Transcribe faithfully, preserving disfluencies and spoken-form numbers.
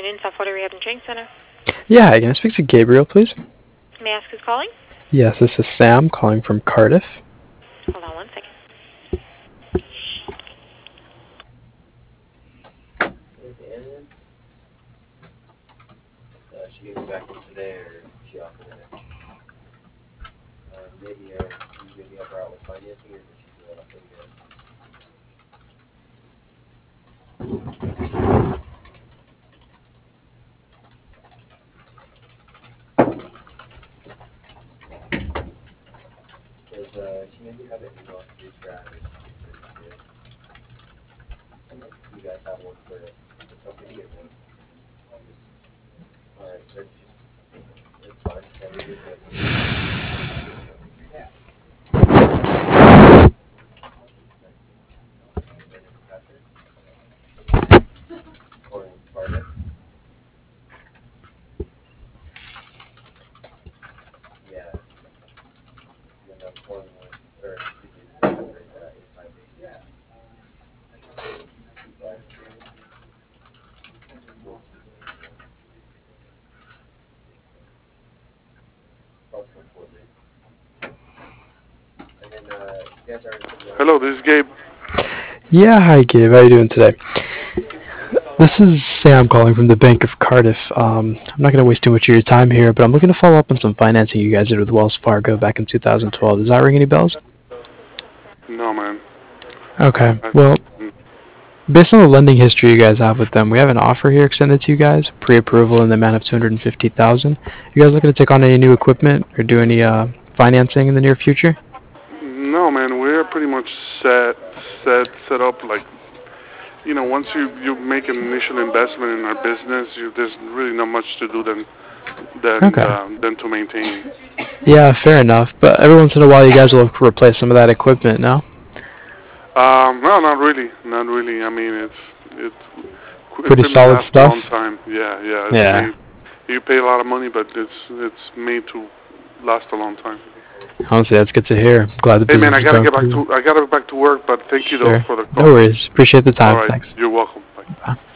afternoon, South Florida Rehab and Training Center. Yeah, hi, can I speak to Gabriel, please? May I ask who's calling? Yes, this is Sam calling from Cardiff. Hold on one second. Hello, this is Gabe. Yeah, hi, Gabe. How are you doing today? This is Sam calling from the Bank of Cardiff. Um, I'm not going to waste too much of your time here, but I'm looking to follow up on some financing you guys did with Wells Fargo back in two thousand twelve. Does that ring any bells? No, man. Okay. I, Well, based on the lending history you guys have with them, we have an offer here extended to you guys, pre-approval in the amount of two hundred fifty thousand dollars. You guys looking to take on any new equipment or do any uh, financing in the near future? no, man. We're pretty much set, set, set up. Like, you know, once you, you make an initial investment in our business, you, there's really not much to do than than Okay. uh, than to maintain. Yeah, fair enough. But every once in a while, you guys will replace some of that equipment, no? Um, no, not really, not really. I mean, it's it's Pretty equipment solid lasts a long stuff. time. Yeah, yeah. It's Yeah. made, you pay a lot of money, but it's it's made to last a long time. Honestly, that's good to hear. Glad the Hey, man, business I is gotta going get back pretty well. to I gotta get back to work, but thank you though Sure. for the No call. worries. Appreciate the All time. right, Thanks. you're welcome. Bye. Bye.